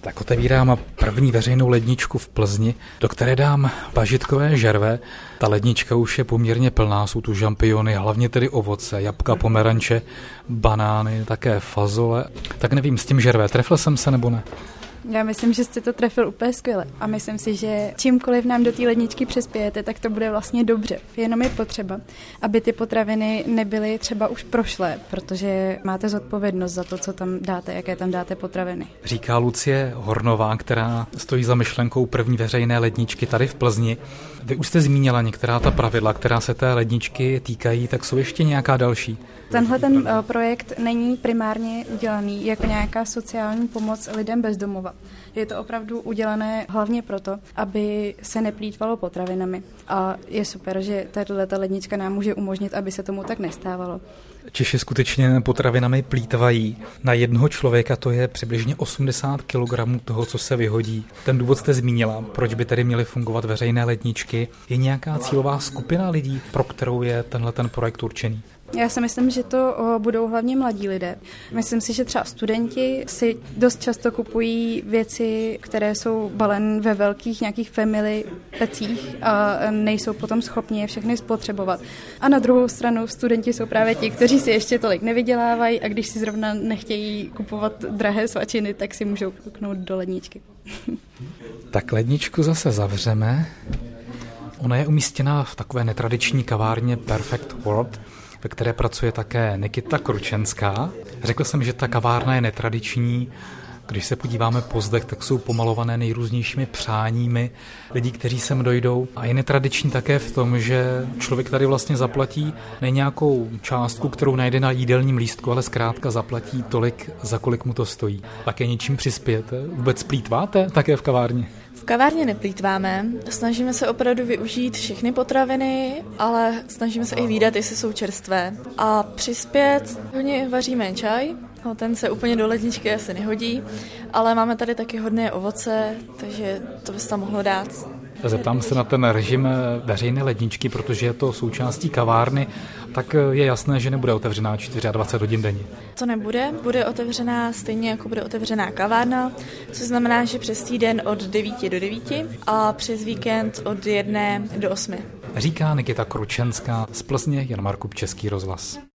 Tak otevírám první veřejnou ledničku v Plzni, do které dám bažitkové žerve. Ta lednička už je poměrně plná, jsou tu žampiony, hlavně tedy ovoce, jablka, pomeranče, banány, také fazole. Tak nevím, s tím žerve, trefil jsem se nebo ne? Já myslím, že jste to trefil úplně skvěle a myslím si, že čímkoliv nám do té ledničky přispějete, tak to bude vlastně dobře. Jenom je potřeba, aby ty potraviny nebyly třeba už prošlé, protože máte zodpovědnost za to, co tam dáte, jaké tam dáte potraviny. Říká Lucie Hornová, která stojí za myšlenkou první veřejné ledničky tady v Plzni. Vy už jste zmínila některá ta pravidla, která se té ledničky týkají, tak jsou ještě nějaká další? Tenhle projekt není primárně udělaný jako nějaká sociální pomoc lidem bez domova. Je to opravdu udělané hlavně proto, aby se neplýtvalo potravinami. A je super, že tato lednička nám může umožnit, aby se tomu tak nestávalo. Češi skutečně potravinami plýtvají. Na jednoho člověka to je přibližně 80 kg toho, co se vyhodí. Ten důvod jste zmínila, proč by tedy měly fungovat veřejné ledničky. Je nějaká cílová skupina lidí, pro kterou je ten projekt určený? Já si myslím, že to budou hlavně mladí lidé. Myslím si, že třeba studenti si dost často kupují věci, které jsou balen ve velkých nějakých family pecích a nejsou potom schopni je všechny spotřebovat. A na druhou stranu studenti jsou právě ti, kteří si ještě tolik nevydělávají a když si zrovna nechtějí kupovat drahé svačiny, tak si můžou kouknout do ledničky. Tak ledničku zase zavřeme. Ona je umístěna v takové netradiční kavárně Perfect World, ve které pracuje také Nikita Kručenská. Řekl jsem, že ta kavárna je netradiční. Když se podíváme po zdech, tak jsou pomalované nejrůznějšími přáními lidí, kteří sem dojdou. A je netradiční také v tom, že člověk tady vlastně zaplatí ne nějakou částku, kterou najde na jídelním lístku, ale zkrátka zaplatí tolik, za kolik mu to stojí. Také něčím přispějete? Vůbec plýtváte také v kavárně? V kavárně neplýtváme, snažíme se opravdu využít všechny potraviny, ale snažíme se i hlídat, jestli jsou čerstvé. A přispět, hodně vaříme čaj, ten se úplně do ledničky asi nehodí, ale máme tady taky hodné ovoce, takže to by se tam mohlo dát. Zeptám se na ten režim veřejné ledničky, protože je to součástí kavárny, tak je jasné, že nebude otevřená 24 hodin denně. To nebude, bude otevřená stejně jako bude otevřená kavárna, což znamená, že přes týden od 9 do 9 a přes víkend od 1 do 8. Říká Nikita Kručenská z Plzně, Jan Markup, Český rozhlas.